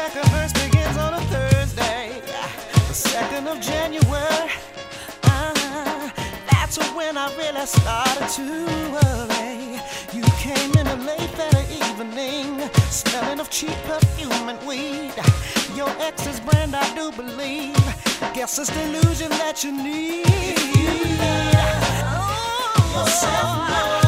second verse begins on a Thursday, the 2nd of January. That's when I really started to worry. You came in late that evening, smelling of cheap perfume and weed. Your ex's brand, I do believe. Guess it's the illusion that you need. If you love yourself more,